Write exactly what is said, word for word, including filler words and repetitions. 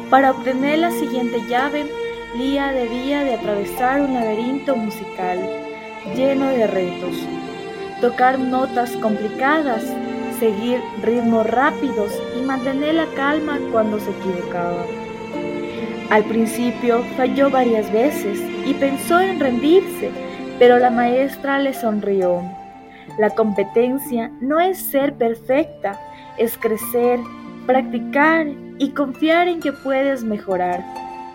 Para obtener la siguiente llave, Lía debía de atravesar un laberinto musical lleno de retos, tocar notas complicadas, seguir ritmos rápidos y mantener la calma cuando se equivocaba. Al principio falló varias veces y pensó en rendirse, pero la maestra le sonrió. La competencia no es ser perfecta, es crecer, practicar y confiar en que puedes mejorar.